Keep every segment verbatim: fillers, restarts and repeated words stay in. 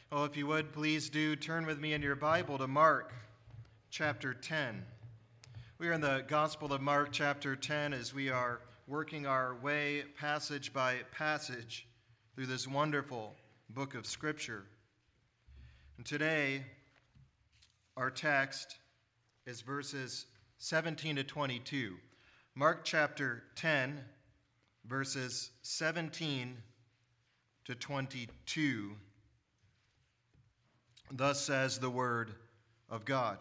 Oh, if you would, please do turn with me in your Bible to Mark chapter ten. We are in the Gospel of Mark chapter ten as we are working our way passage by passage through this wonderful book of Scripture. And today, our text is verses seventeen to twenty-two. Mark chapter ten, verses seventeen to twenty-two. Thus says the word of God.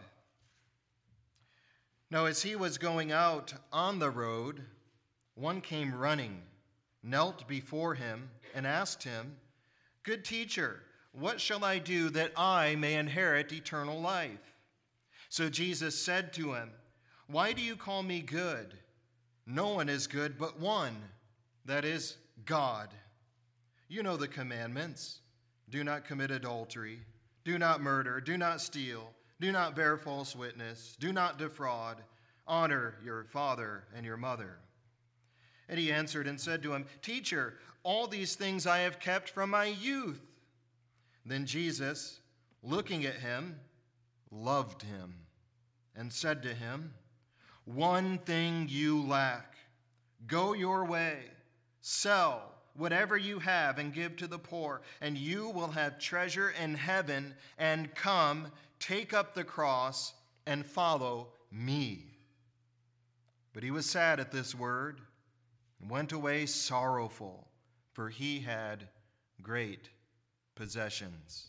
Now, as he was going out on the road, one came running, knelt before him, and asked him, "Good teacher, what shall I do that I may inherit eternal life?" So Jesus said to him, "Why do you call me good? No one is good but one, that is, God. You know the commandments. Do not commit adultery. Do not murder. Do not steal. Do not bear false witness. Do not defraud. Honor your father and your mother." And he answered and said to him, "Teacher, all these things I have kept from my youth." Then Jesus, looking at him, loved him and said to him, "One thing you lack. Go your way, sell whatever you have and give to the poor, and you will have treasure in heaven, and come, take up the cross and follow me." But he was sad at this word and went away sorrowful, for he had great possessions.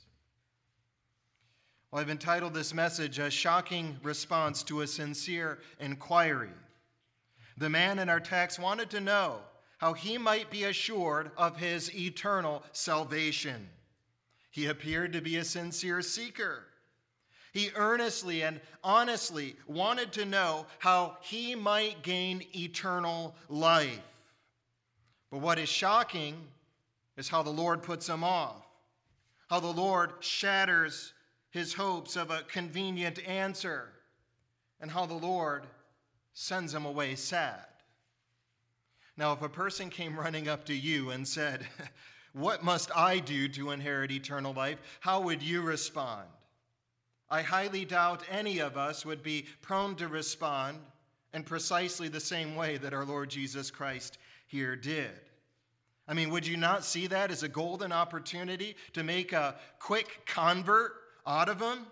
Well, I've entitled this message, "A Shocking Response to a Sincere Inquiry." The man in our text wanted to know how he might be assured of his eternal salvation. He appeared to be a sincere seeker. He earnestly and honestly wanted to know how he might gain eternal life. But what is shocking is how the Lord puts him off, how the Lord shatters his hopes of a convenient answer, and how the Lord sends him away sad. Now, if a person came running up to you and said, "What must I do to inherit eternal life?" how would you respond? I highly doubt any of us would be prone to respond in precisely the same way that our Lord Jesus Christ here did. I mean, would you not see that as a golden opportunity to make a quick convert out of him?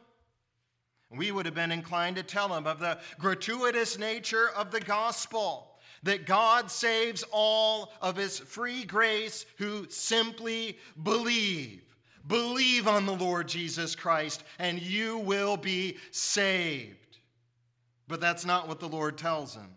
We would have been inclined to tell him of the gratuitous nature of the gospel, that God saves all of his free grace who simply believe. Believe on the Lord Jesus Christ, and you will be saved. But that's not what the Lord tells him.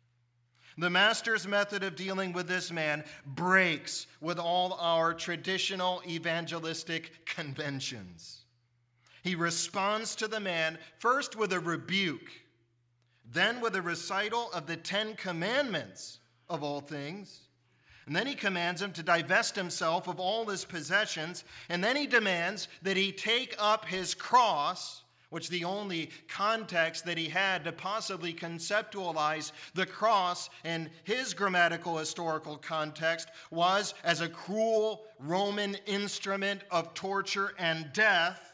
The master's method of dealing with this man breaks with all our traditional evangelistic conventions. He responds to the man first with a rebuke, then with a recital of the Ten Commandments of all things, and then he commands him to divest himself of all his possessions, and then he demands that he take up his cross, which the only context that he had to possibly conceptualize the cross in his grammatical historical context was as a cruel Roman instrument of torture and death.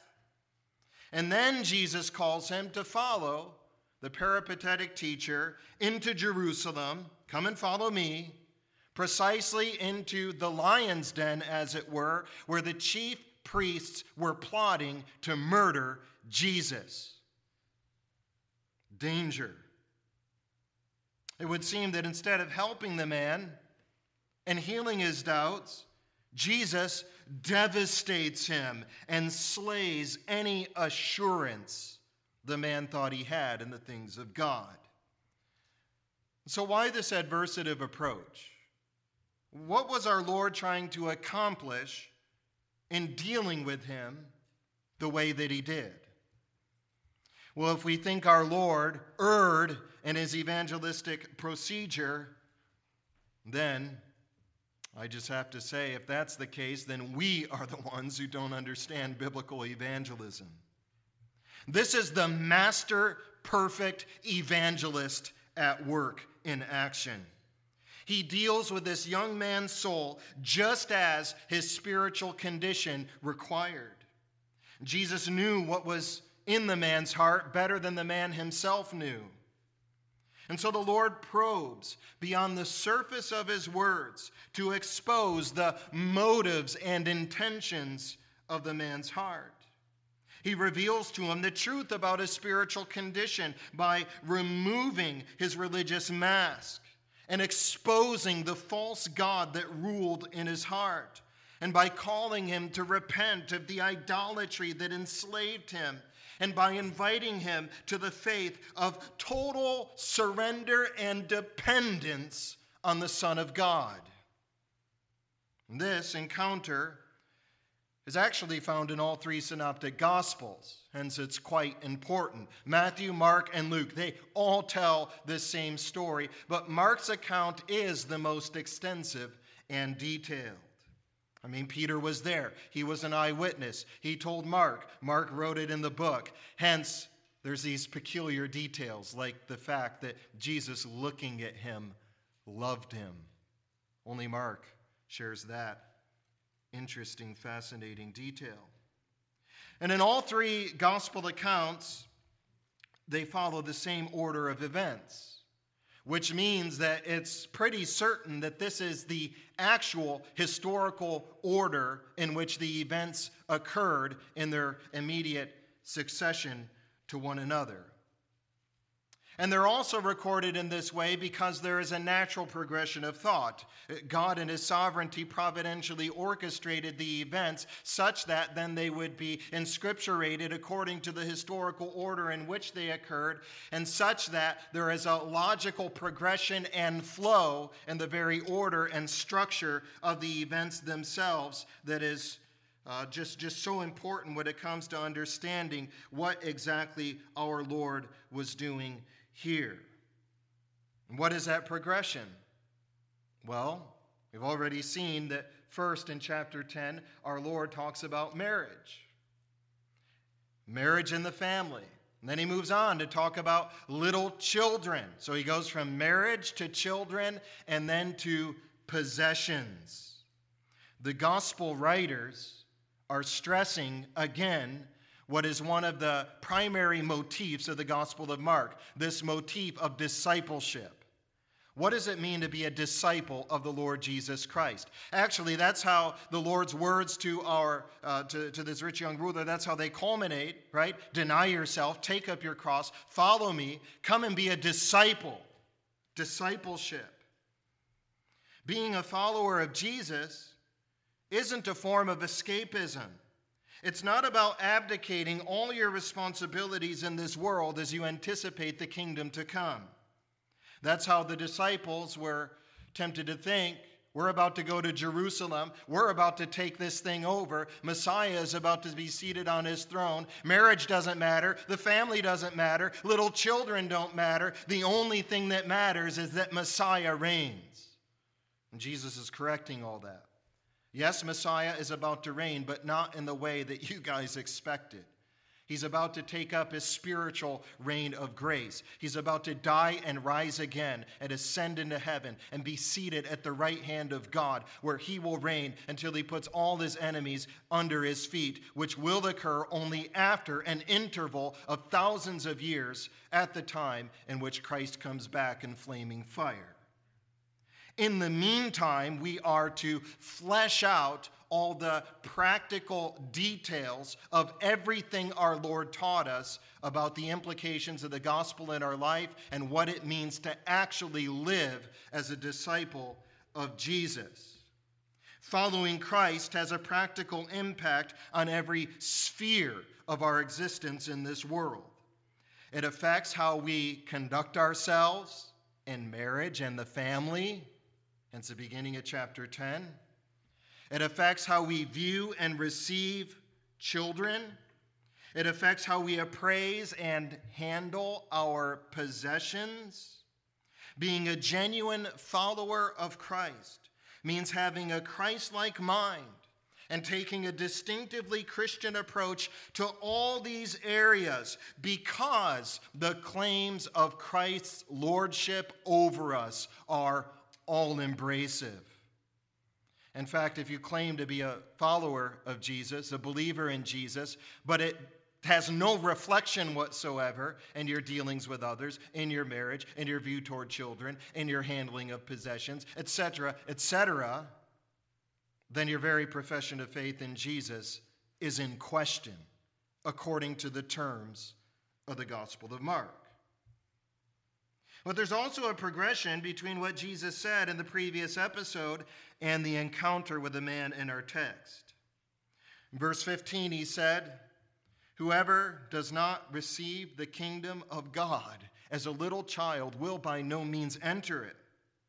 And then Jesus calls him to follow the peripatetic teacher into Jerusalem, "Come and follow me," precisely into the lion's den, as it were, where the chief priests were plotting to murder Jesus. Danger. It would seem that instead of helping the man and healing his doubts, Jesus devastates him and slays any assurance the man thought he had in the things of God. So why this adversative approach? What was our Lord trying to accomplish in dealing with him the way that he did? Well, if we think our Lord erred in his evangelistic procedure, then I just have to say, if that's the case, then we are the ones who don't understand biblical evangelism. This is the master perfect evangelist at work in action. He deals with this young man's soul just as his spiritual condition required. Jesus knew what was in the man's heart better than the man himself knew. And so the Lord probes beyond the surface of his words to expose the motives and intentions of the man's heart. He reveals to him the truth about his spiritual condition by removing his religious mask and exposing the false god that ruled in his heart, and by calling him to repent of the idolatry that enslaved him, and by inviting him to the faith of total surrender and dependence on the Son of God. This encounter is actually found in all three synoptic gospels, hence it's quite important. Matthew, Mark, and Luke, they all tell this same story, but Mark's account is the most extensive and detailed. I mean, Peter was there. He was an eyewitness. He told Mark. Mark wrote it in the book. Hence, there's these peculiar details, like the fact that Jesus, looking at him, loved him. Only Mark shares that interesting, fascinating detail. And in all three gospel accounts, they follow the same order of events, which means that it's pretty certain that this is the actual historical order in which the events occurred in their immediate succession to one another. And they're also recorded in this way because there is a natural progression of thought. God in his sovereignty providentially orchestrated the events such that then they would be inscripturated according to the historical order in which they occurred, and such that there is a logical progression and flow in the very order and structure of the events themselves that is uh, just, just so important when it comes to understanding what exactly our Lord was doing here. And what is that progression? Well, we've already seen that first in chapter ten, our Lord talks about marriage. Marriage in the family. And then he moves on to talk about little children. So he goes from marriage to children and then to possessions. The gospel writers are stressing again what is one of the primary motifs of the Gospel of Mark, this motif of discipleship. What does it mean to be a disciple of the Lord Jesus Christ? Actually, that's how the Lord's words to our uh, to, to this rich young ruler, that's how they culminate, right? Deny yourself, take up your cross, follow me, come and be a disciple. Discipleship. Being a follower of Jesus isn't a form of escapism. It's not about abdicating all your responsibilities in this world as you anticipate the kingdom to come. That's how the disciples were tempted to think. We're about to go to Jerusalem. We're about to take this thing over. Messiah is about to be seated on his throne. Marriage doesn't matter. The family doesn't matter. Little children don't matter. The only thing that matters is that Messiah reigns. And Jesus is correcting all that. Yes, Messiah is about to reign, but not in the way that you guys expected. He's about to take up his spiritual reign of grace. He's about to die and rise again and ascend into heaven and be seated at the right hand of God, where he will reign until he puts all his enemies under his feet, which will occur only after an interval of thousands of years at the time in which Christ comes back in flaming fire. In the meantime, we are to flesh out all the practical details of everything our Lord taught us about the implications of the gospel in our life and what it means to actually live as a disciple of Jesus. Following Christ has a practical impact on every sphere of our existence in this world. It affects how we conduct ourselves in marriage and the family. Hence the beginning of chapter ten. It affects how we view and receive children. It affects how we appraise and handle our possessions. Being a genuine follower of Christ means having a Christ-like mind and taking a distinctively Christian approach to all these areas because the claims of Christ's lordship over us are all-embracive. In fact, if you claim to be a follower of Jesus, a believer in Jesus, but it has no reflection whatsoever in your dealings with others, in your marriage, in your view toward children, in your handling of possessions, et cetera, et cetera, then your very profession of faith in Jesus is in question according to the terms of the Gospel of Mark. But there's also a progression between what Jesus said in the previous episode and the encounter with the man in our text. In verse fifteen, he said, "Whoever does not receive the kingdom of God as a little child will by no means enter it."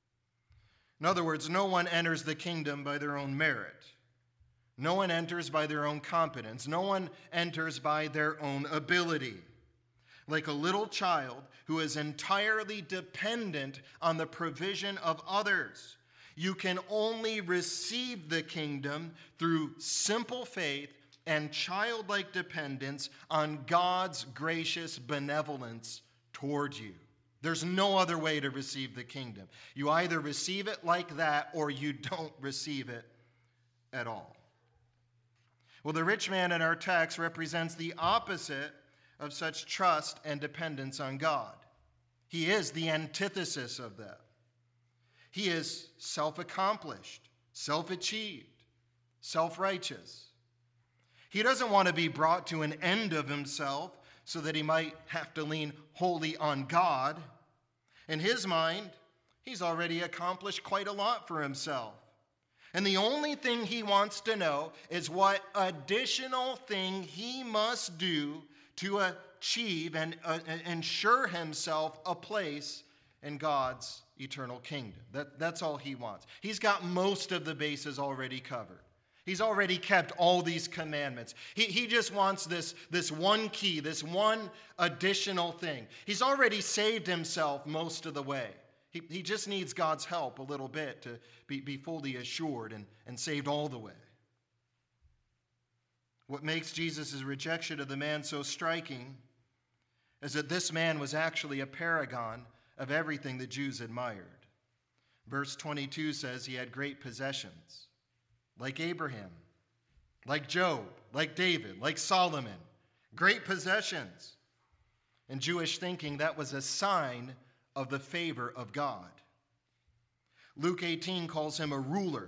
In other words, no one enters the kingdom by their own merit. No one enters by their own competence. No one enters by their own ability. Like a little child who is entirely dependent on the provision of others. You can only receive the kingdom through simple faith and childlike dependence on God's gracious benevolence toward you. There's no other way to receive the kingdom. You either receive it like that or you don't receive it at all. Well, the rich man in our text represents the opposite of such trust and dependence on God. He is the antithesis of that. He is self-accomplished, self-achieved, self-righteous. He doesn't want to be brought to an end of himself so that he might have to lean wholly on God. In his mind, he's already accomplished quite a lot for himself. And the only thing he wants to know is what additional thing he must do to achieve and uh, ensure himself a place in God's eternal kingdom. That, that's all he wants. He's got most of the bases already covered. He's already kept all these commandments. He, he just wants this, this one key, this one additional thing. He's already saved himself most of the way. He, he just needs God's help a little bit to be, be fully assured and, and saved all the way. What makes Jesus' rejection of the man so striking is that this man was actually a paragon of everything the Jews admired. Verse twenty-two says he had great possessions, like Abraham, like Job, like David, like Solomon. Great possessions. In Jewish thinking, that was a sign of the favor of God. Luke eighteen calls him a ruler.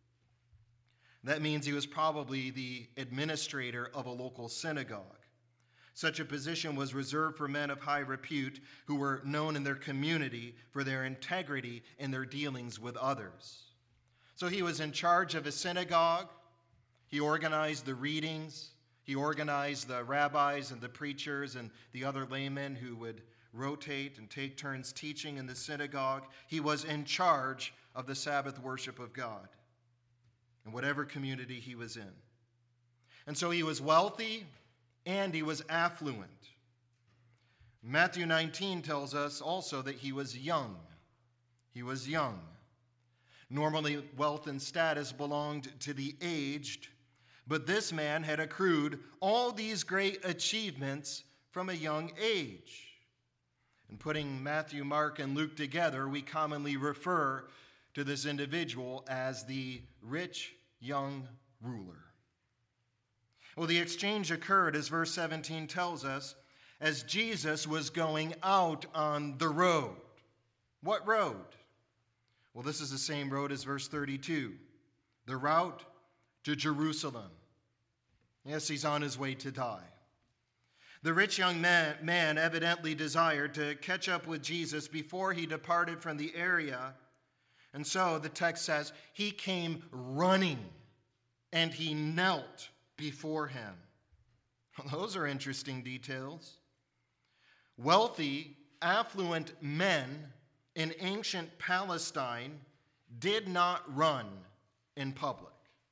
That means he was probably the administrator of a local synagogue. Such a position was reserved for men of high repute who were known in their community for their integrity in their dealings with others. So he was in charge of a synagogue. He organized the readings. He organized the rabbis and the preachers and the other laymen who would rotate and take turns teaching in the synagogue. He was in charge of the Sabbath worship of God in whatever community he was in. And so he was wealthy and he was affluent. Matthew nineteen tells us also that he was young. He was young. Normally, wealth and status belonged to the aged, but this man had accrued all these great achievements from a young age. And putting Matthew, Mark, and Luke together, we commonly refer to this individual as the rich young ruler. Well, the exchange occurred, as verse seventeen tells us, as Jesus was going out on the road. What road? Well, this is the same road as verse thirty-two, the route to Jerusalem. Yes, he's on his way to die. The rich young man, man evidently desired to catch up with Jesus before he departed from the area. And so the text says, he came running and he knelt before him. Those are interesting details. Wealthy, affluent men in ancient Palestine did not run in public.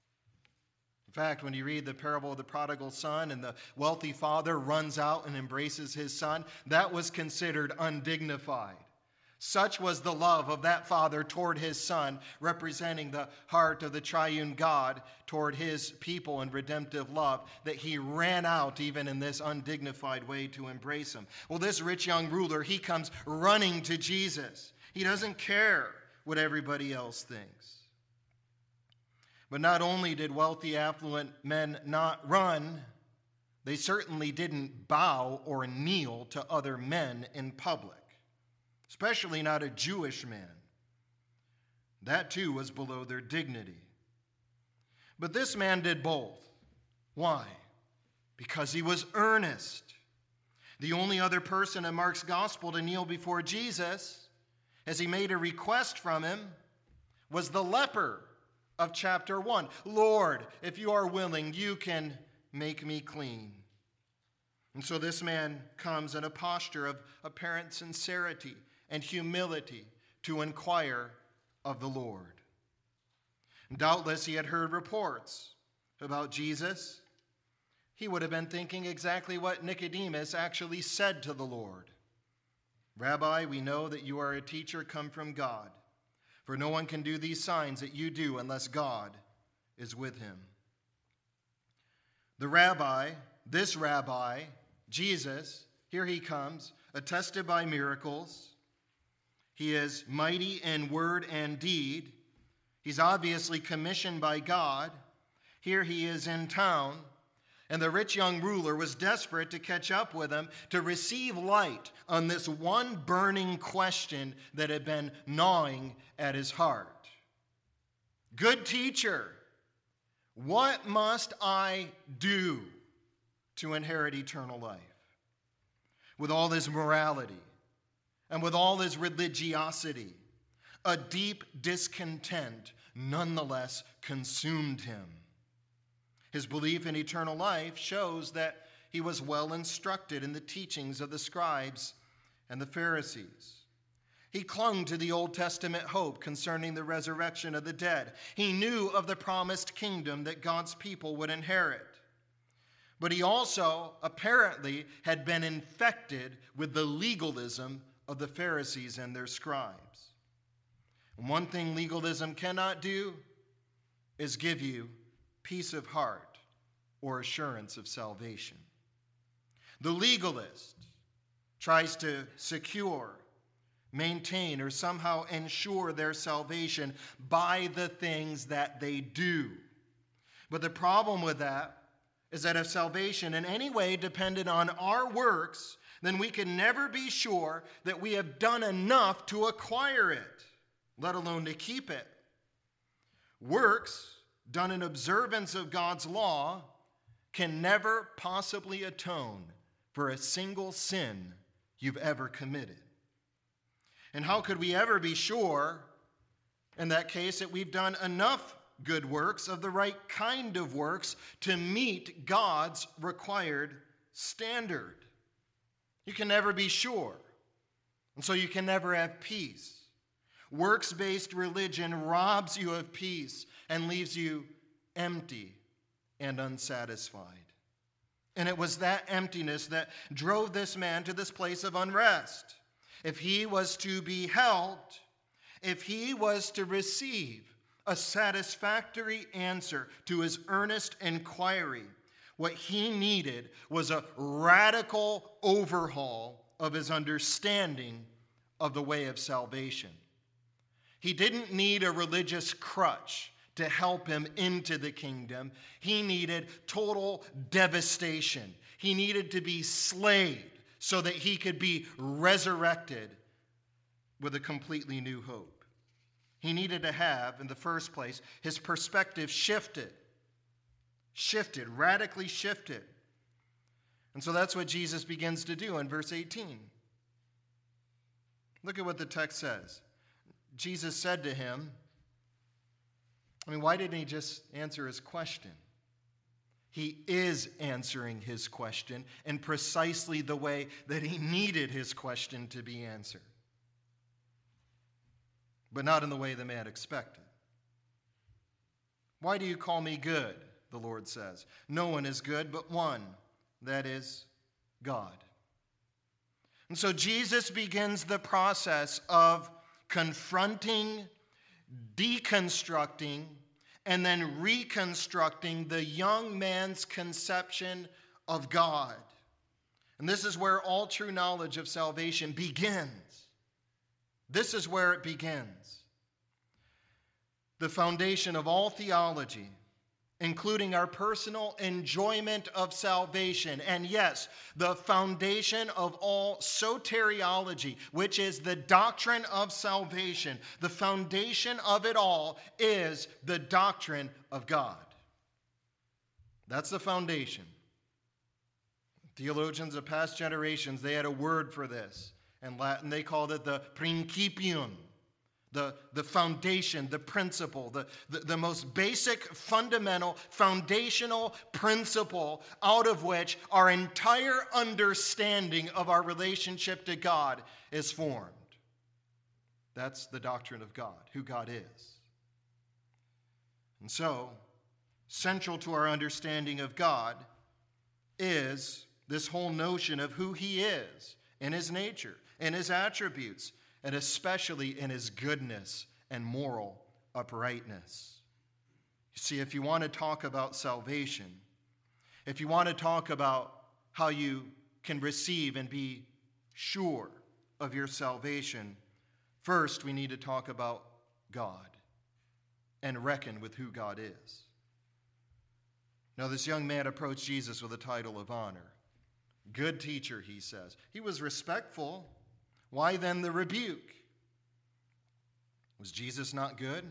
In fact, when you read the parable of the prodigal son and the wealthy father runs out and embraces his son, that was considered undignified. Such was the love of that father toward his son, representing the heart of the triune God toward his people in redemptive love, that he ran out even in this undignified way to embrace him. Well, this rich young ruler, he comes running to Jesus. He doesn't care what everybody else thinks. But not only did wealthy, affluent men not run, they certainly didn't bow or kneel to other men in public, especially not a Jewish man. That too was below their dignity. But this man did both. Why? Because he was earnest. The only other person in Mark's gospel to kneel before Jesus, as he made a request from him, was the leper of chapter one. Lord, if you are willing, you can make me clean. And so this man comes in a posture of apparent sincerity and humility to inquire of the Lord. Doubtless he had heard reports about Jesus. He would have been thinking exactly what Nicodemus actually said to the Lord. Rabbi, we know that you are a teacher come from God, for no one can do these signs that you do unless God is with him. The rabbi, this rabbi, Jesus, here he comes, attested by miracles. He is mighty in word and deed. He's obviously commissioned by God. Here he is in town, and the rich young ruler was desperate to catch up with him, to receive light on this one burning question that had been gnawing at his heart. Good teacher, what must I do to inherit eternal life? With all his morality and with all his religiosity, a deep discontent nonetheless consumed him. His belief in eternal life shows that he was well instructed in the teachings of the scribes and the Pharisees. He clung to the Old Testament hope concerning the resurrection of the dead. He knew of the promised kingdom that God's people would inherit. But he also apparently had been infected with the legalism of the Pharisees and their scribes. And one thing legalism cannot do is give you peace of heart or assurance of salvation. The legalist tries to secure, maintain, or somehow ensure their salvation by the things that they do. But the problem with that is that if salvation in any way depended on our works, then we can never be sure that we have done enough to acquire it, let alone to keep it. Works done in observance of God's law can never possibly atone for a single sin you've ever committed. And how could we ever be sure, in that case, that we've done enough good works, of the right kind of works, to meet God's required standard? You can never be sure, and so you can never have peace. Works-based religion robs you of peace and leaves you empty and unsatisfied. And it was that emptiness that drove this man to this place of unrest. If he was to be helped, if he was to receive a satisfactory answer to his earnest inquiry, what he needed was a radical overhaul of his understanding of the way of salvation. He didn't need a religious crutch to help him into the kingdom. He needed total devastation. He needed to be slayed so that he could be resurrected with a completely new hope. He needed to have, in the first place, his perspective shifted. Shifted, radically shifted. And so that's what Jesus begins to do in verse eighteen. Look at what the text says. Jesus said to him, I mean, why didn't he just answer his question? He is answering his question in precisely the way that he needed his question to be answered, but not in the way the man expected. Why do you call me good? The Lord says. No one is good but one, that is God. And so Jesus begins the process of confronting, deconstructing, and then reconstructing the young man's conception of God. And this is where all true knowledge of salvation begins. This is where it begins. the foundation of all theology, including our personal enjoyment of salvation. And yes, the foundation of all soteriology, which is the doctrine of salvation. The foundation of it all is the doctrine of God. That's the foundation. Theologians of past generations, they had a word for this. In Latin, they called it the principium. The, the foundation, the principle, the, the, the most basic, fundamental, foundational principle out of which our entire understanding of our relationship to God is formed. That's the doctrine of God, who God is. And so, central to our understanding of God is this whole notion of who he is in his nature, in his attributes, and especially in his goodness and moral uprightness. You see, if you want to talk about salvation, if you want to talk about how you can receive and be sure of your salvation, first we need to talk about God and reckon with who God is. Now, this young man approached Jesus with a title of honor. Good teacher, he says. He was respectful. Why then the rebuke? Was Jesus not good?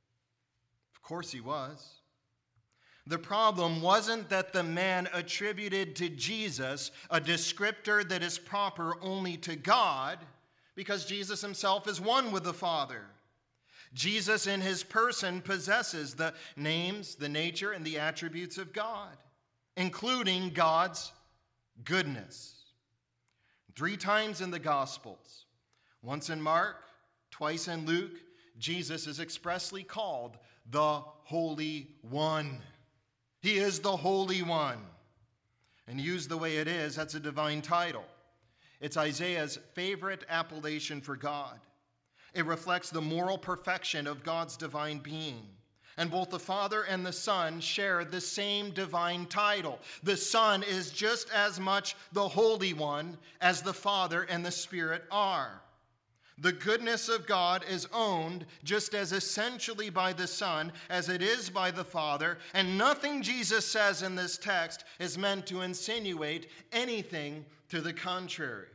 Of course he was. The problem wasn't that the man attributed to Jesus a descriptor that is proper only to God, because Jesus himself is one with the Father. Jesus in his person possesses the names, the nature, and the attributes of God, including God's goodness. Three times in the Gospels, once in Mark, twice in Luke, Jesus is expressly called the Holy One. He is the Holy One. And used the way it is, that's a divine title. It's Isaiah's favorite appellation for God. It reflects the moral perfection of God's divine being. And both the Father and the Son share the same divine title. The Son is just as much the Holy One as the Father and the Spirit are. The goodness of God is owned just as essentially by the Son as it is by the Father, and nothing Jesus says in this text is meant to insinuate anything to the contrary.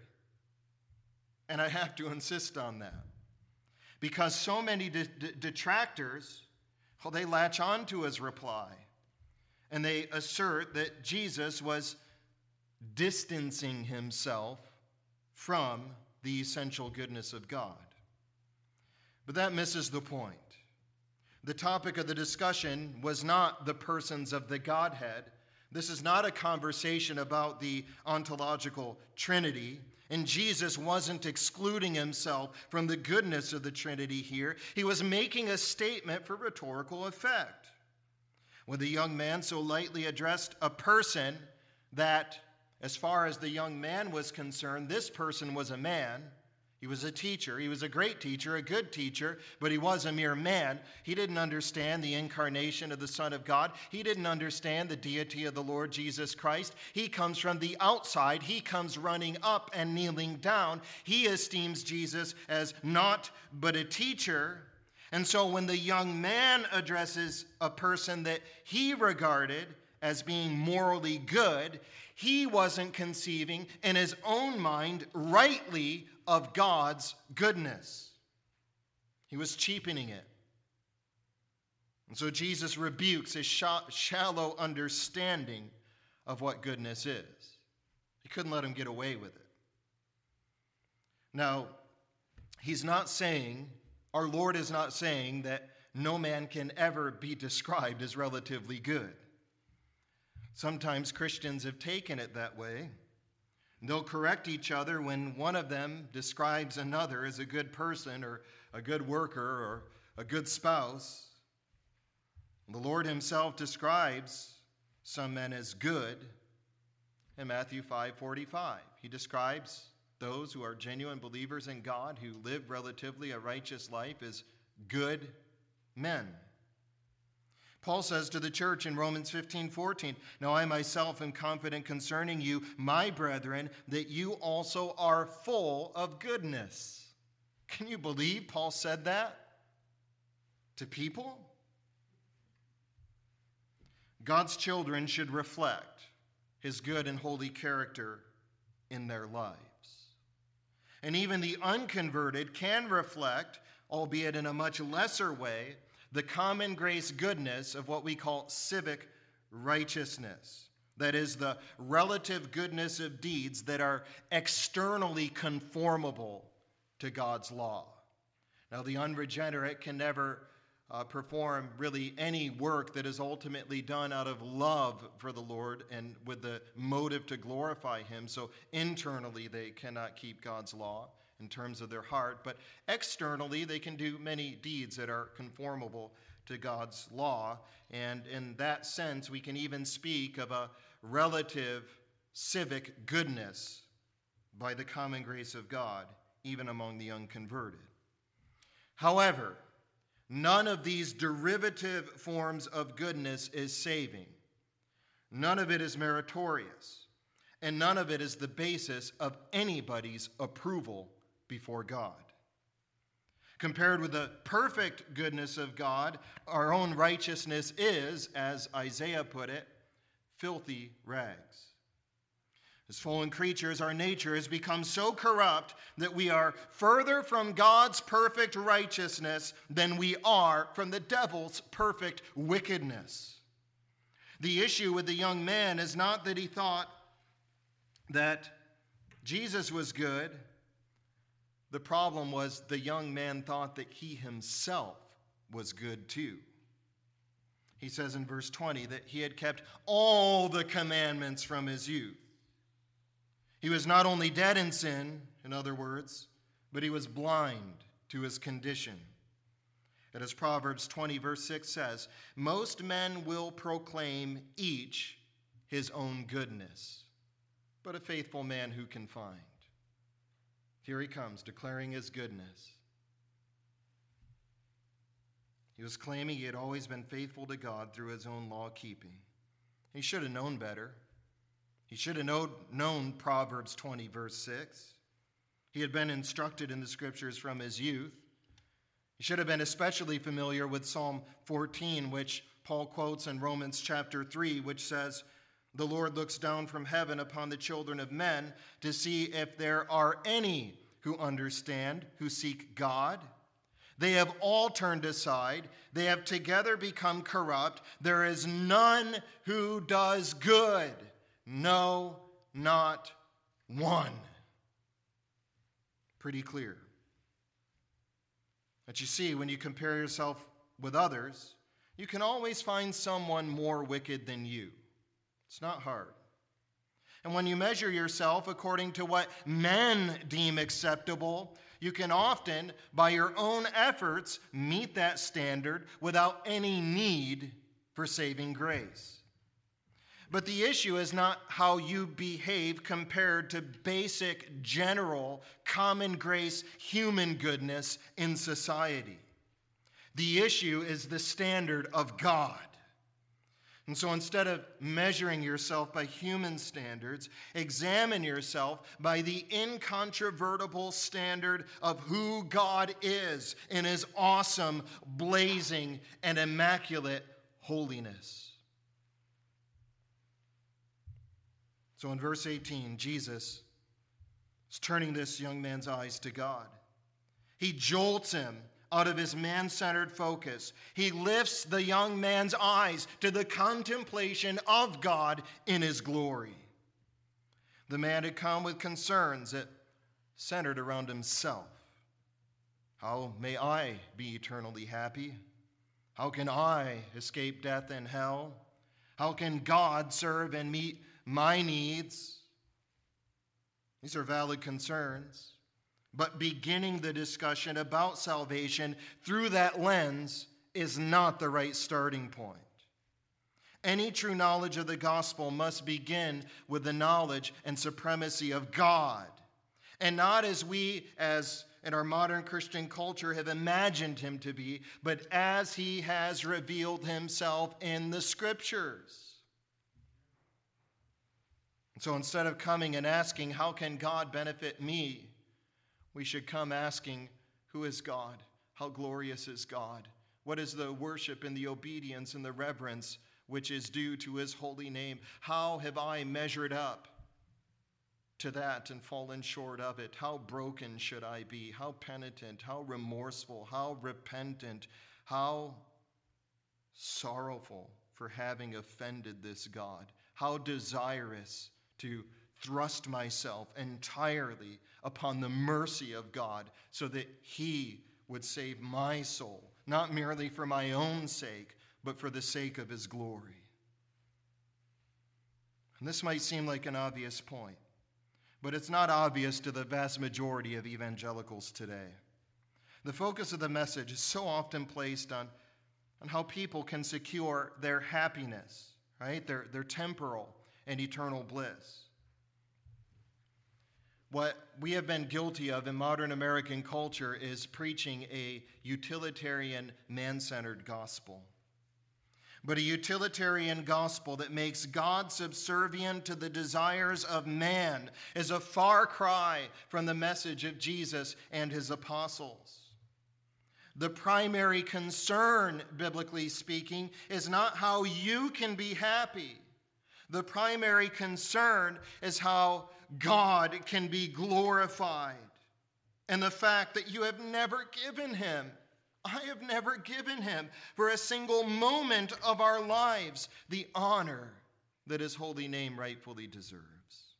And I have to insist on that, because so many de- de- detractors, well, they latch on to his reply, and they assert that Jesus was distancing himself from the essential goodness of God. But that misses the point. The topic of the discussion was not the persons of the Godhead. This is not a conversation about the ontological Trinity. And Jesus wasn't excluding himself from the goodness of the Trinity here. He was making a statement for rhetorical effect. When the young man so lightly addressed a person that, as far as the young man was concerned, this person was a man. He was a teacher. He was a great teacher, a good teacher, but he was a mere man. He didn't understand the incarnation of the Son of God. He didn't understand the deity of the Lord Jesus Christ. He comes from the outside. He comes running up and kneeling down. He esteems Jesus as not but a teacher. And so when the young man addresses a person that he regarded as being morally good, he wasn't conceiving in his own mind rightly of God's goodness. He was cheapening it. And so Jesus rebukes his shallow understanding of what goodness is. He couldn't let him get away with it. Now, he's not saying, our Lord is not saying that no man can ever be described as relatively good. Sometimes Christians have taken it that way. They'll correct each other when one of them describes another as a good person or a good worker or a good spouse. The Lord himself describes some men as good in Matthew five forty-five. He describes those who are genuine believers in God, who live relatively a righteous life, as good men. Paul says to the church in Romans fifteen fourteen, "Now I myself am confident concerning you, my brethren, that you also are full of goodness." Can you believe Paul said that? to people? God's children should reflect his good and holy character in their lives. And even the unconverted can reflect, albeit in a much lesser way, the common grace goodness of what we call civic righteousness. That is, the relative goodness of deeds that are externally conformable to God's law. Now, the unregenerate can never uh, perform really any work that is ultimately done out of love for the Lord and with the motive to glorify him. So internally, they cannot keep God's law in terms of their heart, but externally, they can do many deeds that are conformable to God's law. And in that sense, we can even speak of a relative civic goodness by the common grace of God, even among the unconverted. However, none of these derivative forms of goodness is saving. None of it is meritorious, and none of it is the basis of anybody's approval before God. Compared with the perfect goodness of God, our own righteousness is, as Isaiah put it, filthy rags. As fallen creatures, our nature has become so corrupt that we are further from God's perfect righteousness than we are from the devil's perfect wickedness. The issue with the young man is not that he thought that Jesus was good. The problem was the young man thought that he himself was good too. He says in verse twenty that he had kept all the commandments from his youth. He was not only dead in sin, in other words, but he was blind to his condition. And as Proverbs twenty verse six says, most men will proclaim each his own goodness, but a faithful man who can find? Here he comes, declaring his goodness. He was claiming he had always been faithful to God through his own law keeping. He should have known better. He should have known, known Proverbs twenty, verse six. He had been instructed in the scriptures from his youth. He should have been especially familiar with Psalm fourteen, which Paul quotes in Romans chapter three, which says, "The Lord looks down from heaven upon the children of men to see if there are any who understand, who seek God. They have all turned aside. They have together become corrupt. There is none who does good. No, not one." Pretty clear. But you see, when you compare yourself with others, you can always find someone more wicked than you. It's not hard. And when you measure yourself according to what men deem acceptable, you can often, by your own efforts, meet that standard without any need for saving grace. But the issue is not how you behave compared to basic, general, common grace, human goodness in society. The issue is the standard of God. And so instead of measuring yourself by human standards, examine yourself by the incontrovertible standard of who God is in his awesome, blazing, and immaculate holiness. So in verse eighteen, Jesus is turning this young man's eyes to God. He jolts him out of his man-centered focus. He lifts the young man's eyes to the contemplation of God in his glory. The man had come with concerns that centered around himself. How may I be eternally happy? How can I escape death and hell? How can God serve and meet my needs? These are valid concerns. But beginning the discussion about salvation through that lens is not the right starting point. Any true knowledge of the gospel must begin with the knowledge and supremacy of God, and not as we, as in our modern Christian culture, have imagined him to be, but as he has revealed himself in the scriptures. So instead of coming and asking, how can God benefit me? We should come asking, who is God? How glorious is God? What is the worship and the obedience and the reverence which is due to his holy name? How have I measured up to that and fallen short of it? How broken should I be? How penitent, how remorseful, how repentant, how sorrowful for having offended this God? How desirous to thrust myself entirely upon the mercy of God so that he would save my soul, not merely for my own sake, but for the sake of his glory. And this might seem like an obvious point, but it's not obvious to the vast majority of evangelicals today. The focus of the message is so often placed on, on how people can secure their happiness, right? Their, their temporal and eternal bliss. What we have been guilty of in modern American culture is preaching a utilitarian, man-centered gospel. But a utilitarian gospel that makes God subservient to the desires of man is a far cry from the message of Jesus and his apostles. The primary concern, biblically speaking, is not how you can be happy. The primary concern is how God can be glorified, and the fact that you have never given him, I have never given him for a single moment of our lives the honor that his holy name rightfully deserves.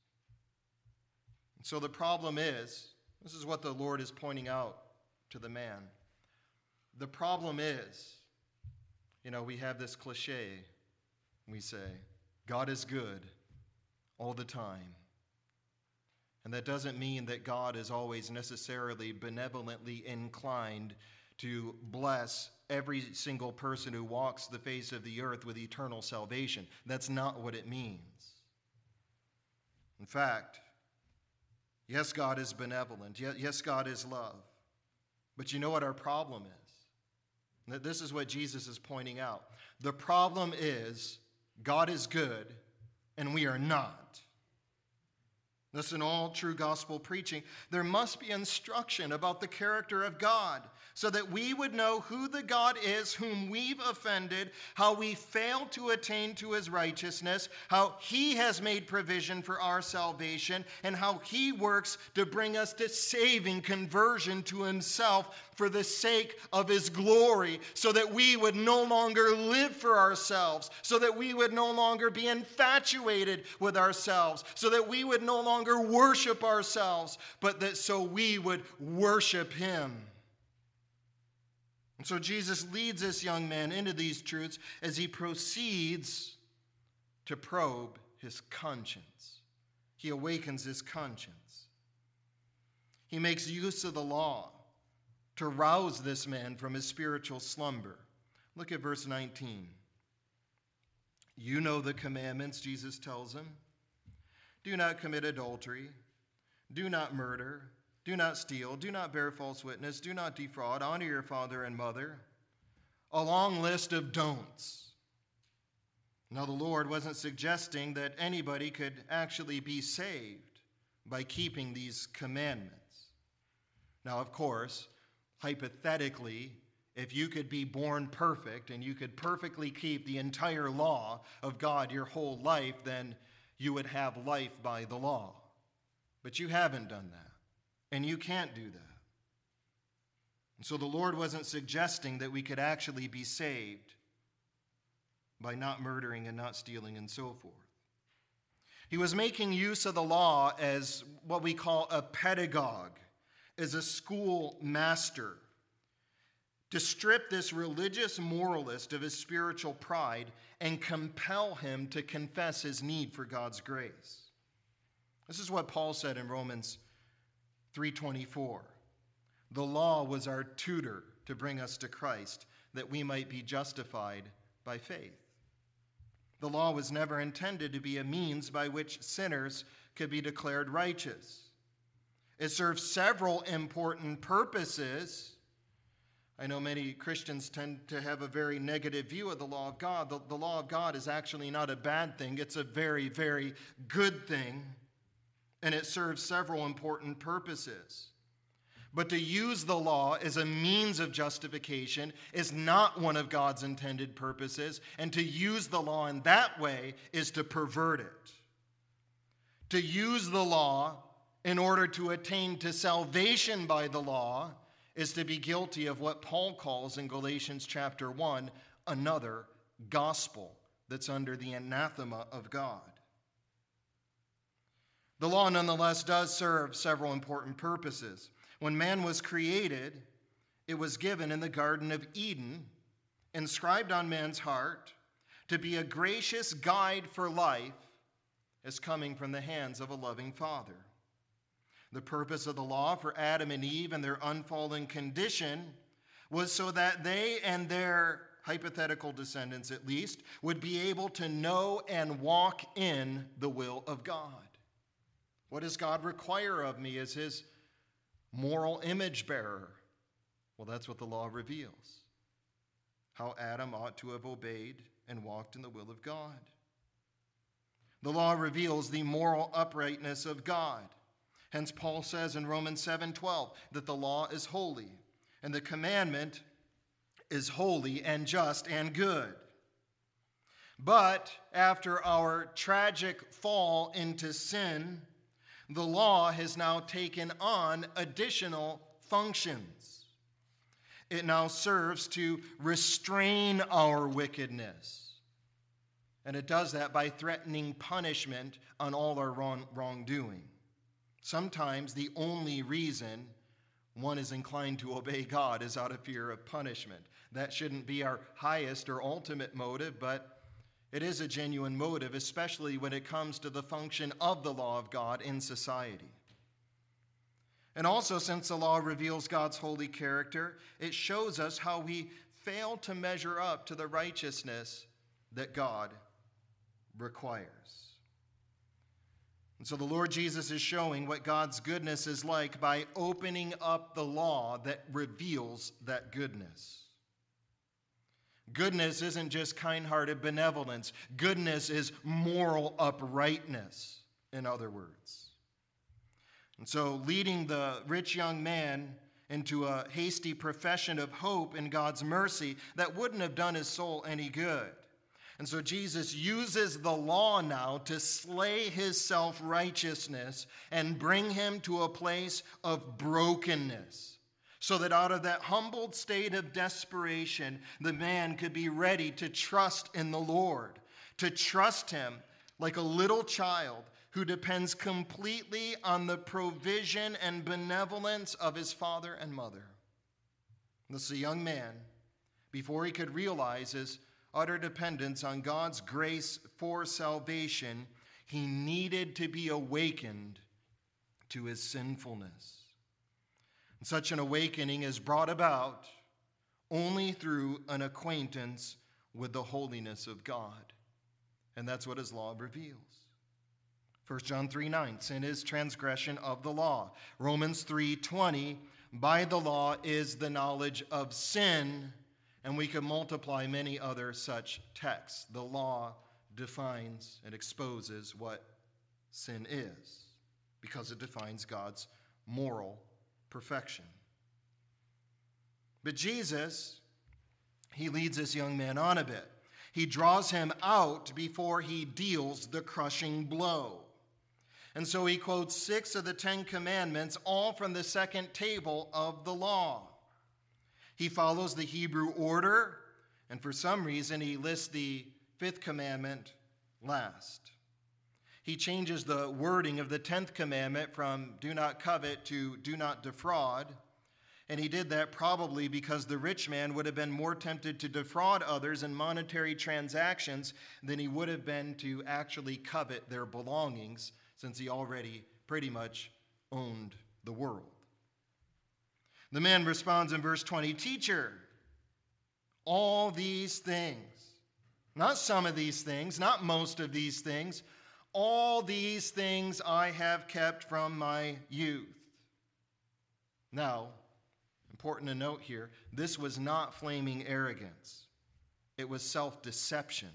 And so the problem is, this is what the Lord is pointing out to the man. The problem is, you know, we have this cliche, we say, God is good all the time. And that doesn't mean that God is always necessarily benevolently inclined to bless every single person who walks the face of the earth with eternal salvation. That's not what it means. In fact, yes, God is benevolent. Yes, God is love. But you know what our problem is? This is what Jesus is pointing out. The problem is God is good and we are not. Listen, all true gospel preaching, there must be instruction about the character of God so that we would know who the God is whom we've offended, how we failed to attain to his righteousness, how he has made provision for our salvation, and how he works to bring us to saving conversion to himself for the sake of his glory, so that we would no longer live for ourselves, so that we would no longer be infatuated with ourselves, so that we would no longer worship ourselves, but that so we would worship him. And so Jesus leads this young man into these truths as he proceeds to probe his conscience. He awakens his conscience. He makes use of the law to rouse this man from his spiritual slumber. Look at verse nineteen. You know the commandments, Jesus tells him. Do not commit adultery. Do not murder. Do not steal. Do not bear false witness. Do not defraud. Honor your father and mother. A long list of don'ts. Now, the Lord wasn't suggesting that anybody could actually be saved by keeping these commandments. Now, of course, hypothetically, if you could be born perfect and you could perfectly keep the entire law of God your whole life, then you would have life by the law. But you haven't done that, and you can't do that. And so the Lord wasn't suggesting that we could actually be saved by not murdering and not stealing and so forth. He was making use of the law as what we call a pedagogue, as a school master, to strip this religious moralist of his spiritual pride and compel him to confess his need for God's grace. This is what Paul said in Romans three twenty-four. The law was our tutor to bring us to Christ, that we might be justified by faith. The law was never intended to be a means by which sinners could be declared righteous. It serves several important purposes. I know many Christians tend to have a very negative view of the law of God. The, the law of God is actually not a bad thing. It's a very, very good thing, and it serves several important purposes. But to use the law as a means of justification is not one of God's intended purposes, and to use the law in that way is to pervert it. To use the law in order to attain to salvation by the law is to be guilty of what Paul calls in Galatians chapter one, another gospel that's under the anathema of God. The law nonetheless does serve several important purposes. When man was created, it was given in the Garden of Eden, inscribed on man's heart, to be a gracious guide for life as coming from the hands of a loving Father. The purpose of the law for Adam and Eve and their unfallen condition was so that they and their hypothetical descendants, at least, would be able to know and walk in the will of God. What does God require of me as his moral image bearer? Well, that's what the law reveals. How Adam ought to have obeyed and walked in the will of God. The law reveals the moral uprightness of God. Hence, Paul says in Romans seven twelve that the law is holy, and the commandment is holy and just and good. But after our tragic fall into sin, the law has now taken on additional functions. It now serves to restrain our wickedness. And it does that by threatening punishment on all our wrong, wrongdoing. Sometimes the only reason one is inclined to obey God is out of fear of punishment. That shouldn't be our highest or ultimate motive, but it is a genuine motive, especially when it comes to the function of the law of God in society. And also, since the law reveals God's holy character, it shows us how we fail to measure up to the righteousness that God requires. And so the Lord Jesus is showing what God's goodness is like by opening up the law that reveals that goodness. Goodness isn't just kind-hearted benevolence. Goodness is moral uprightness, in other words. And so leading the rich young man into a hasty profession of hope in God's mercy, that wouldn't have done his soul any good. And so Jesus uses the law now to slay his self-righteousness and bring him to a place of brokenness, so that out of that humbled state of desperation, the man could be ready to trust in the Lord, to trust him like a little child who depends completely on the provision and benevolence of his father and mother. This is a young man, before he could realize his utter dependence on God's grace for salvation, he needed to be awakened to his sinfulness. And such an awakening is brought about only through an acquaintance with the holiness of God. And that's what his law reveals. First John three nine, sin is transgression of the law. Romans three twenty, by the law is the knowledge of sin. And we could multiply many other such texts. The law defines and exposes what sin is, because it defines God's moral perfection. But Jesus, he leads this young man on a bit. He draws him out before he deals the crushing blow. And so he quotes six of the Ten Commandments, all from the second table of the law. He follows the Hebrew order, and for some reason he lists the fifth commandment last. He changes the wording of the tenth commandment from do not covet to do not defraud, and he did that probably because the rich man would have been more tempted to defraud others in monetary transactions than he would have been to actually covet their belongings, since he already pretty much owned the world. The man responds in verse twenty, teacher, all these things, not some of these things, not most of these things, all these things I have kept from my youth. Now, important to note here, this was not flaming arrogance. It was self-deception.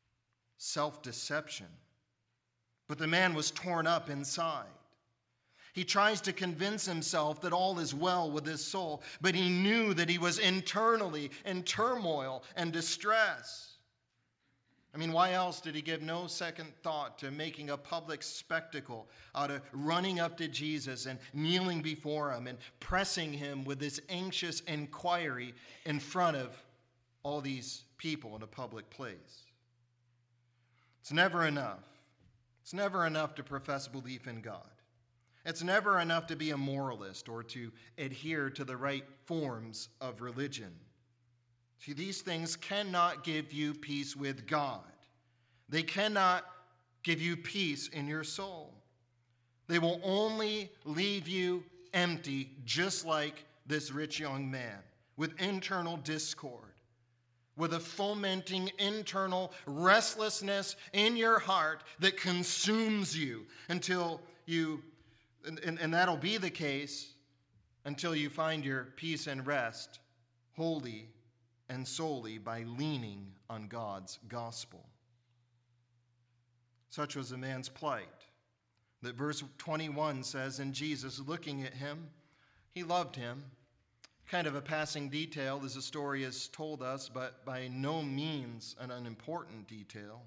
Self-deception. But the man was torn up inside. He He tries to convince himself that all is well with his soul, but he knew that he was internally in turmoil and distress. I mean, why else did he give no second thought to making a public spectacle out of running up to Jesus and kneeling before him and pressing him with this anxious inquiry in front of all these people in a public place? It's never enough. It's never enough to profess belief in God. It's never enough to be a moralist or to adhere to the right forms of religion. See, these things cannot give you peace with God. They cannot give you peace in your soul. They will only leave you empty, just like this rich young man, with internal discord, with a fomenting internal restlessness in your heart that consumes you until you, and, and, and that'll be the case until you find your peace and rest wholly and solely by leaning on God's gospel. Such was the man's plight, that verse twenty-one says, and Jesus, looking at him, he loved him. Kind of a passing detail as the story has told us, but by no means an unimportant detail.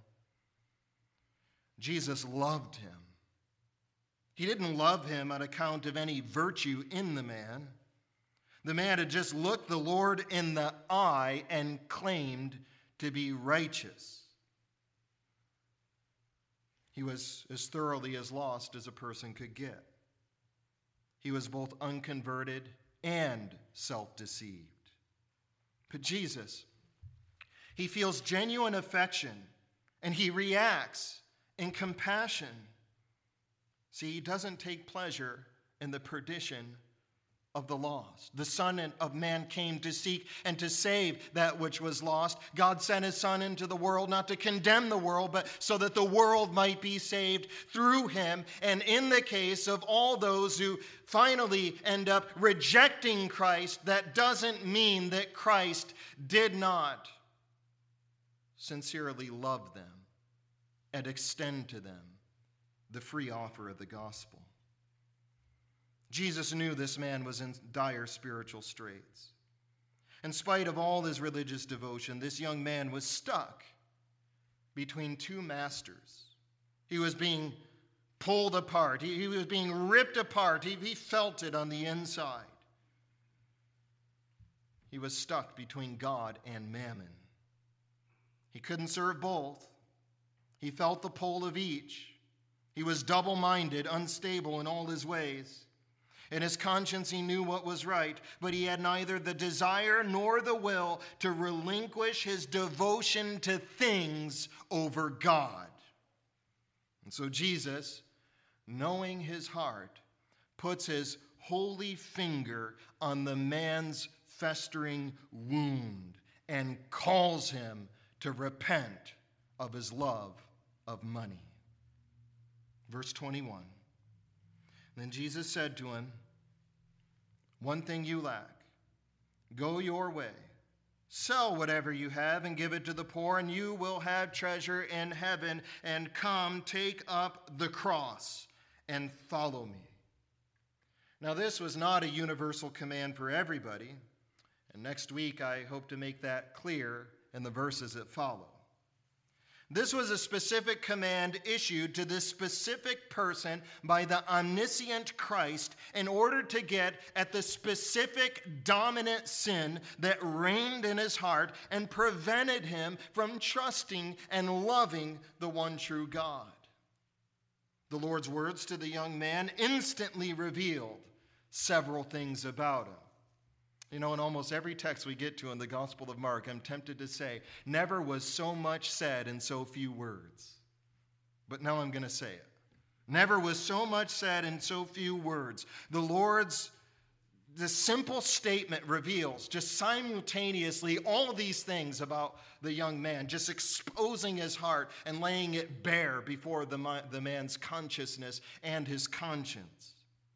Jesus loved him. He didn't love him on account of any virtue in the man. The man had just looked the Lord in the eye and claimed to be righteous. He was as thoroughly as lost as a person could get. He was both unconverted and self-deceived. But Jesus, he feels genuine affection and he reacts in compassion. See, he doesn't take pleasure in the perdition of the lost. The Son of Man came to seek and to save that which was lost. God sent his Son into the world not to condemn the world, but so that the world might be saved through him. And in the case of all those who finally end up rejecting Christ, that doesn't mean that Christ did not sincerely love them and extend to them the free offer of the gospel. Jesus knew this man was in dire spiritual straits. In spite of all his religious devotion, this young man was stuck between two masters. He was being pulled apart. He, he was being ripped apart. He, he felt it on the inside. He was stuck between God and mammon. He couldn't serve both. He felt the pull of each. He was double-minded, unstable in all his ways. In his conscience, he knew what was right, but he had neither the desire nor the will to relinquish his devotion to things over God. And so Jesus, knowing his heart, puts his holy finger on the man's festering wound and calls him to repent of his love of money. Verse twenty-one. Then Jesus said to him, one thing you lack. Go your way. Sell whatever you have and give it to the poor, and you will have treasure in heaven. And come, take up the cross and follow me. Now, this was not a universal command for everybody. And next week, I hope to make that clear in the verses that follow. This was a specific command issued to this specific person by the omniscient Christ in order to get at the specific dominant sin that reigned in his heart and prevented him from trusting and loving the one true God. The Lord's words to the young man instantly revealed several things about him. You know, in almost every text we get to in the Gospel of Mark, I'm tempted to say, never was so much said in so few words. But now I'm going to say it. Never was so much said in so few words. The Lord's, the simple statement reveals just simultaneously all of these things about the young man, just exposing his heart and laying it bare before the, the man's consciousness and his conscience.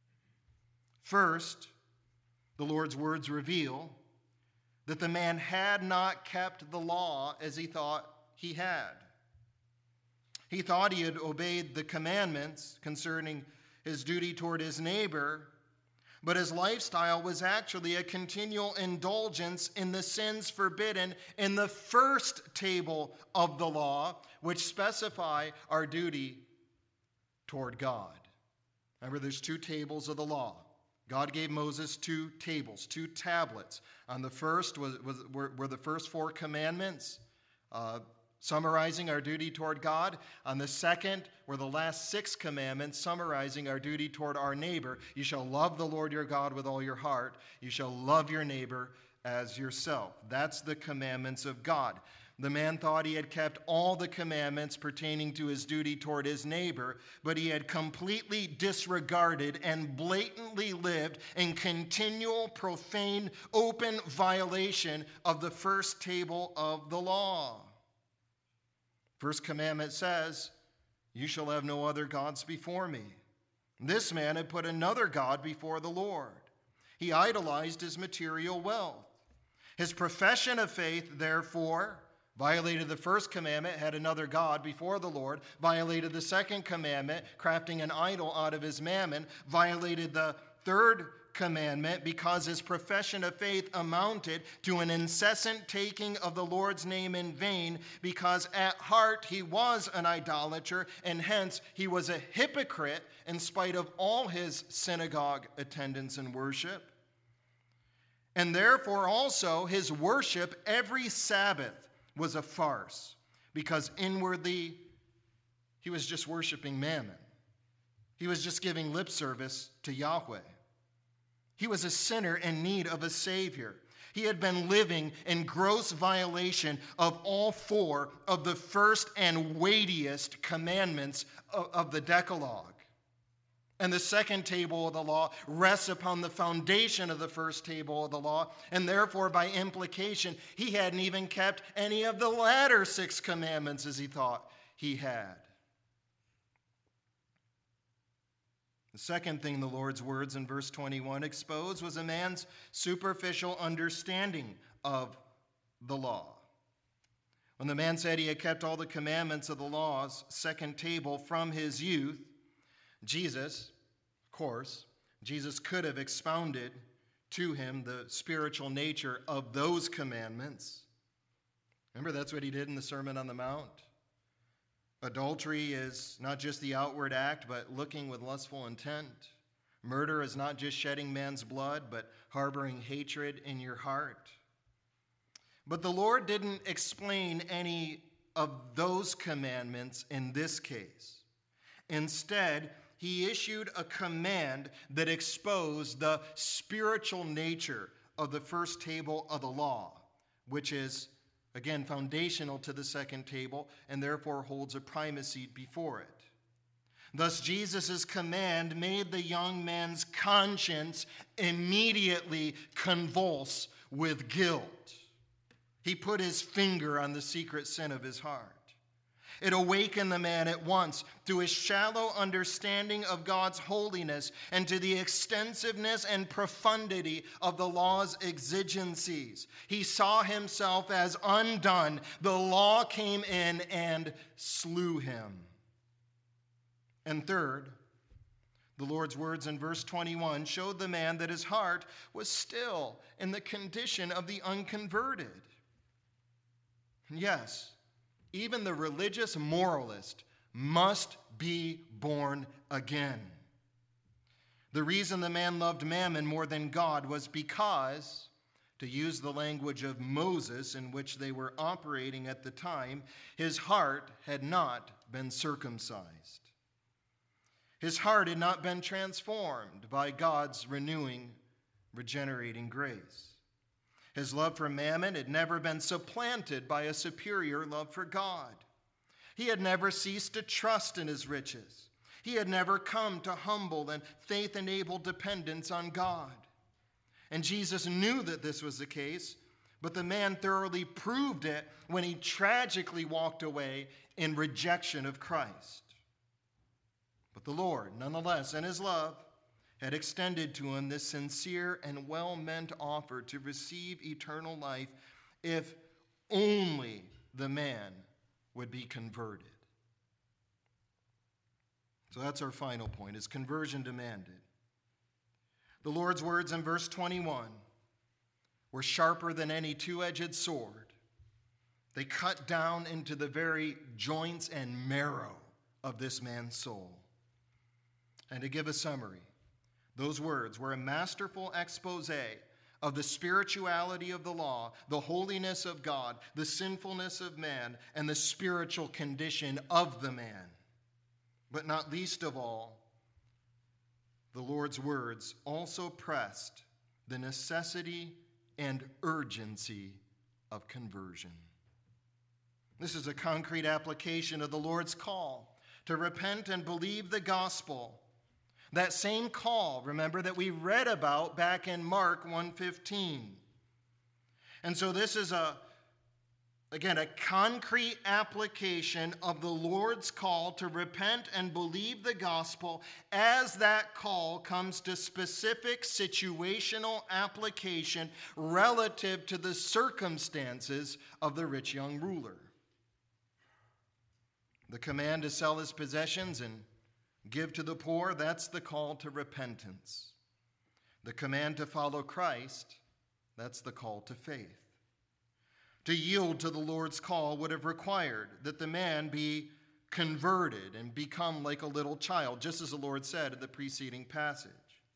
First, the Lord's words reveal that the man had not kept the law as he thought he had. He thought he had obeyed the commandments concerning his duty toward his neighbor, but his lifestyle was actually a continual indulgence in the sins forbidden in the first table of the law, which specify our duty toward God. Remember, there's two tables of the law. God gave Moses two tables, two tablets. On the first was, was were, were the first four commandments, uh, summarizing our duty toward God. On the second were the last six commandments, summarizing our duty toward our neighbor. You shall love the Lord your God with all your heart. You shall love your neighbor as yourself. That's the commandments of God. The man thought he had kept all the commandments pertaining to his duty toward his neighbor, but he had completely disregarded and blatantly lived in continual, profane, open violation of the first table of the law. First commandment says, "You shall have no other gods before me." This man had put another god before the Lord. He idolized his material wealth. His profession of faith, therefore, violated the first commandment, had another god before the Lord, violated the second commandment, crafting an idol out of his mammon, violated the third commandment because his profession of faith amounted to an incessant taking of the Lord's name in vain, because at heart he was an idolater, and hence he was a hypocrite in spite of all his synagogue attendance and worship. And therefore also his worship every Sabbath was a farce, because inwardly he was just worshiping mammon. He was just giving lip service to Yahweh. He was a sinner in need of a Savior. He had been living in gross violation of all four of the first and weightiest commandments of, of the Decalogue. And the second table of the law rests upon the foundation of the first table of the law, and therefore, by implication, he hadn't even kept any of the latter six commandments as he thought he had. The second thing the Lord's words in verse twenty-one exposed was a man's superficial understanding of the law. When the man said he had kept all the commandments of the law's second table from his youth, Jesus, of course, Jesus could have expounded to him the spiritual nature of those commandments. Remember, that's what he did in the Sermon on the Mount. Adultery is not just the outward act, but looking with lustful intent. Murder is not just shedding man's blood, but harboring hatred in your heart. But the Lord didn't explain any of those commandments in this case. Instead, he issued a command that exposed the spiritual nature of the first table of the law, which is, again, foundational to the second table and therefore holds a primacy before it. Thus, Jesus' command made the young man's conscience immediately convulse with guilt. He put his finger on the secret sin of his heart. It awakened the man at once to his shallow understanding of God's holiness and to the extensiveness and profundity of the law's exigencies. He saw himself as undone. The law came in and slew him. And third, the Lord's words in verse twenty-one showed the man that his heart was still in the condition of the unconverted. Yes, even the religious moralist must be born again. The reason the man loved mammon more than God was because, to use the language of Moses in which they were operating at the time, his heart had not been circumcised. His heart had not been transformed by God's renewing, regenerating grace. His love for mammon had never been supplanted by a superior love for God. He had never ceased to trust in his riches. He had never come to humble and faith-enabled dependence on God. And Jesus knew that this was the case, but the man thoroughly proved it when he tragically walked away in rejection of Christ. But the Lord, nonetheless, in his love, had extended to him this sincere and well-meant offer to receive eternal life if only the man would be converted. So that's our final point, is conversion demanded. The Lord's words in verse twenty-one were sharper than any two-edged sword. They cut down into the very joints and marrow of this man's soul. And to give a summary, those words were a masterful expose of the spirituality of the law, the holiness of God, the sinfulness of man, and the spiritual condition of the man. But not least of all, the Lord's words also pressed the necessity and urgency of conversion. This is a concrete application of the Lord's call to repent and believe the gospel. That same call, remember, that we read about back in Mark one fifteen. And so this is a Again, a concrete application of the Lord's call to repent and believe the gospel as that call comes to specific situational application relative to the circumstances of the rich young ruler. The command to sell his possessions and give to the poor, that's the call to repentance. The command to follow Christ, that's the call to faith. To yield to the Lord's call would have required that the man be converted and become like a little child, just as the Lord said in the preceding passage.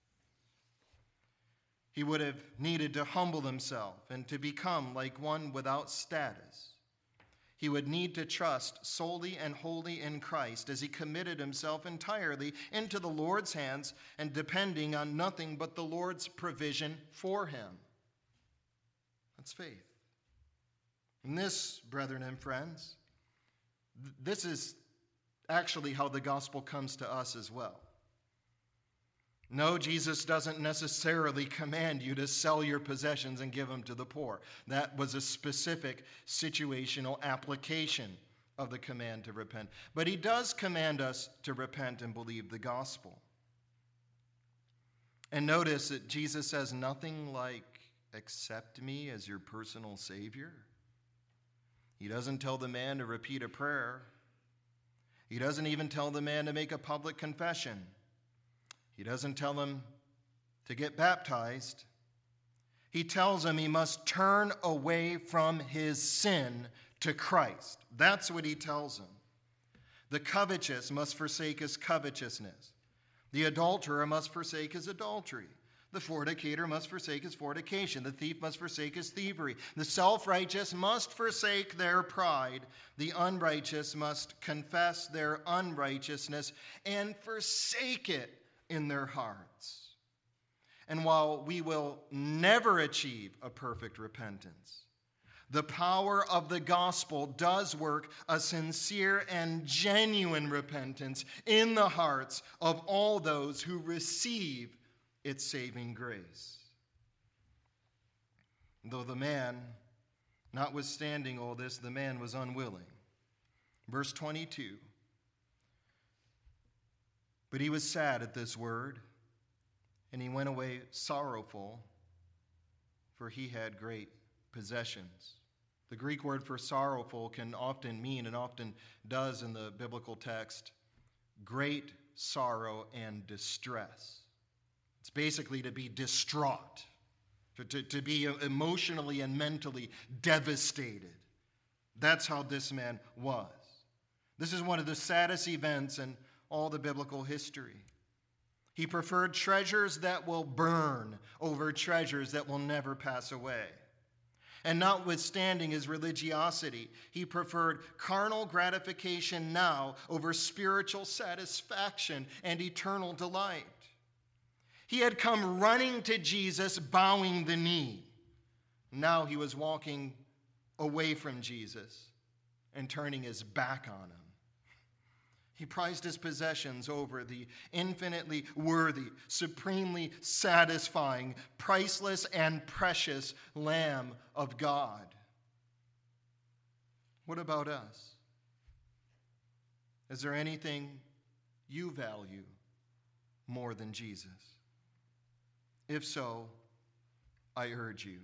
He would have needed to humble himself and to become like one without status. He would need to trust solely and wholly in Christ as he committed himself entirely into the Lord's hands and depending on nothing but the Lord's provision for him. That's faith. And this, brethren and friends, th- this is actually how the gospel comes to us as well. No, Jesus doesn't necessarily command you to sell your possessions and give them to the poor. That was a specific situational application of the command to repent. But he does command us to repent and believe the gospel. And notice that Jesus says nothing like, accept me as your personal Savior. He doesn't tell the man to repeat a prayer. He doesn't even tell the man to make a public confession. He doesn't tell him to get baptized. He tells him he must turn away from his sin to Christ. That's what he tells him. The covetous must forsake his covetousness. The adulterer must forsake his adultery. The fornicator must forsake his fornication. The thief must forsake his thievery. The self-righteous must forsake their pride. The unrighteous must confess their unrighteousness and forsake it in their hearts. And while we will never achieve a perfect repentance, the power of the gospel does work a sincere and genuine repentance in the hearts of all those who receive its saving grace. Though the man, notwithstanding all this, the man was unwilling. Verse twenty-two. But he was sad at this word, and he went away sorrowful, for he had great possessions. The Greek word for sorrowful can often mean, and often does in the biblical text, great sorrow and distress. It's basically to be distraught, to, to, to be emotionally and mentally devastated. That's how this man was. This is one of the saddest events in all the biblical history. He preferred treasures that will burn over treasures that will never pass away. And notwithstanding his religiosity, he preferred carnal gratification now over spiritual satisfaction and eternal delight. He had come running to Jesus, bowing the knee. Now he was walking away from Jesus and turning his back on him. He prized his possessions over the infinitely worthy, supremely satisfying, priceless and precious Lamb of God. What about us? Is there anything you value more than Jesus? If so, I urge you,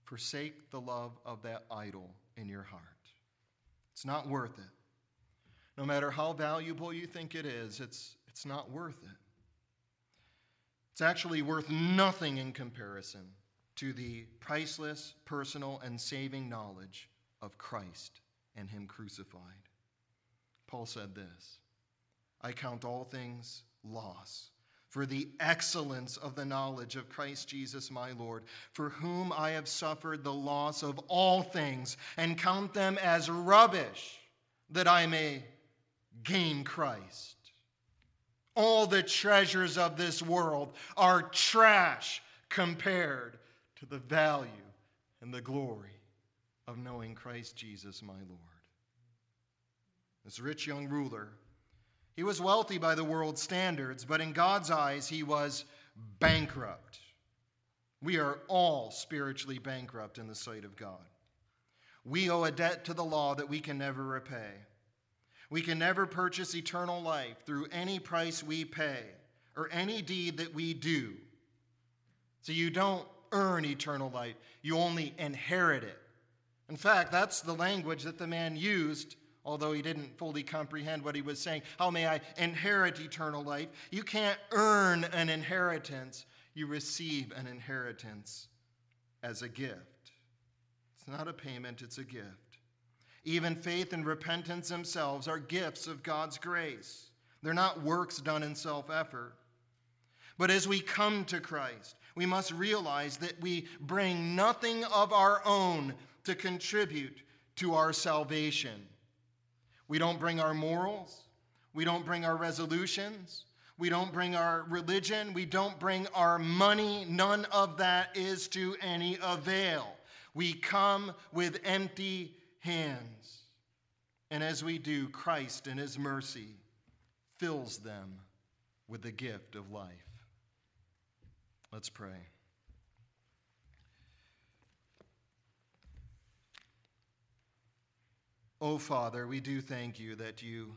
forsake the love of that idol in your heart. It's not worth it. No matter how valuable you think it is, it's, it's not worth it. It's actually worth nothing in comparison to the priceless, personal, and saving knowledge of Christ and him crucified. Paul said this, I count all things loss for the excellence of the knowledge of Christ Jesus my Lord, for whom I have suffered the loss of all things, and count them as rubbish, that I may gain Christ. All the treasures of this world are trash compared to the value and the glory of knowing Christ Jesus my Lord. This rich young ruler, he was wealthy by the world's standards, but in God's eyes, he was bankrupt. We are all spiritually bankrupt in the sight of God. We owe a debt to the law that we can never repay. We can never purchase eternal life through any price we pay or any deed that we do. So you don't earn eternal life. You only inherit it. In fact, that's the language that the man used, although he didn't fully comprehend what he was saying. How may I inherit eternal life? You can't earn an inheritance. You receive an inheritance as a gift. It's not a payment, it's a gift. Even faith and repentance themselves are gifts of God's grace. They're not works done in self-effort. But as we come to Christ, we must realize that we bring nothing of our own to contribute to our salvation. We don't bring our morals. We don't bring our resolutions. We don't bring our religion. We don't bring our money. None of that is to any avail. We come with empty hands. And as we do, Christ in his mercy fills them with the gift of life. Let's pray. Oh, Father, we do thank you that you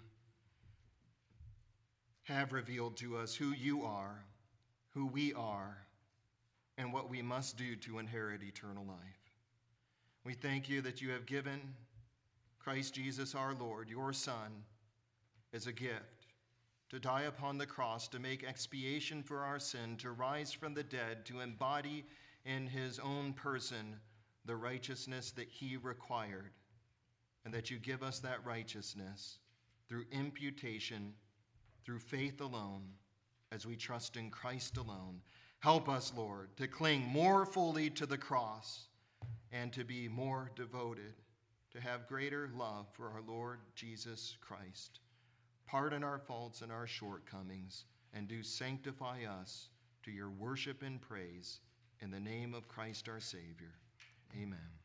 have revealed to us who you are, who we are, and what we must do to inherit eternal life. We thank you that you have given Christ Jesus our Lord, your Son, as a gift, to die upon the cross, to make expiation for our sin, to rise from the dead, to embody in his own person the righteousness that he required, and that you give us that righteousness through imputation, through faith alone, as we trust in Christ alone. Help us, Lord, to cling more fully to the cross and to be more devoted, to have greater love for our Lord Jesus Christ. Pardon our faults and our shortcomings, and do sanctify us to your worship and praise in the name of Christ our Savior. Amen.